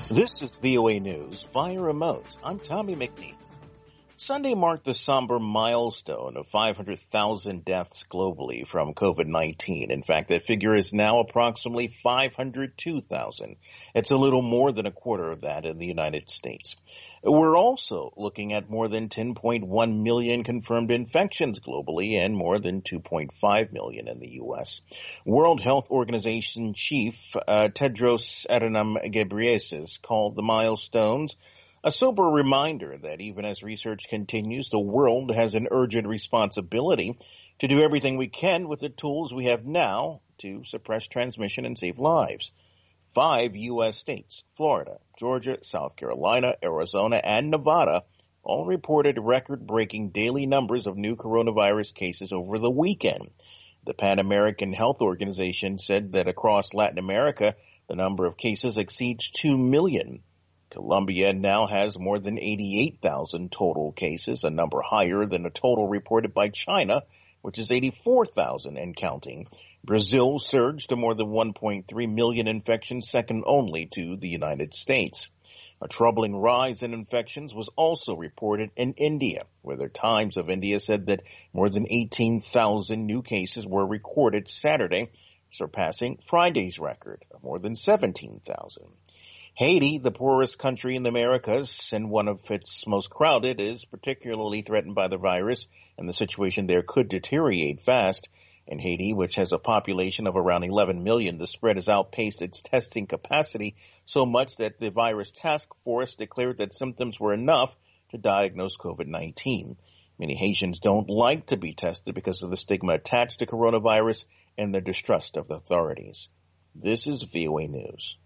This is VOA News via remote. I'm Tommy McNeil. Sunday marked the somber milestone of 500,000 deaths globally from COVID-19. In fact, that figure is now approximately 502,000. It's a little more than a quarter of that in the United States. We're also looking at more than 10.1 million confirmed infections globally and more than 2.5 million in the U.S. World Health Organization Chief Tedros Adhanom Ghebreyesus called the milestones a sober reminder that even as research continues, the world has an urgent responsibility to do everything we can with the tools we have now to suppress transmission and save lives. 5 U.S. states, Florida, Georgia, South Carolina, Arizona, and Nevada, all reported record-breaking daily numbers of new coronavirus cases over the weekend. The Pan American Health Organization said that across Latin America, the number of cases exceeds 2 million. Colombia now has more than 88,000 total cases, a number higher than the total reported by China, which is 84,000 and counting. Brazil surged to more than 1.3 million infections, second only to the United States. A troubling rise in infections was also reported in India, where the Times of India said that more than 18,000 new cases were recorded Saturday, surpassing Friday's record of more than 17,000. Haiti, the poorest country in the Americas and one of its most crowded, is particularly threatened by the virus, and the situation there could deteriorate fast. In Haiti, which has a population of around 11 million, the spread has outpaced its testing capacity so much that the virus task force declared that symptoms were enough to diagnose COVID-19. Many Haitians don't like to be tested because of the stigma attached to coronavirus and the distrust of the authorities. This is VOA News.